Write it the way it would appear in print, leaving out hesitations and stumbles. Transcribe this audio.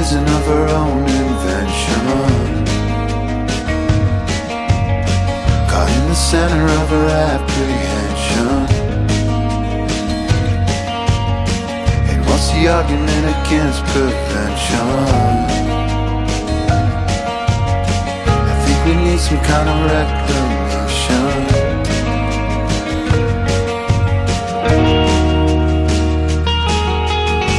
citizen of her own invention, caught in the center of her apprehension. And what's the argument against prevention? I think we need some kind of reclamation.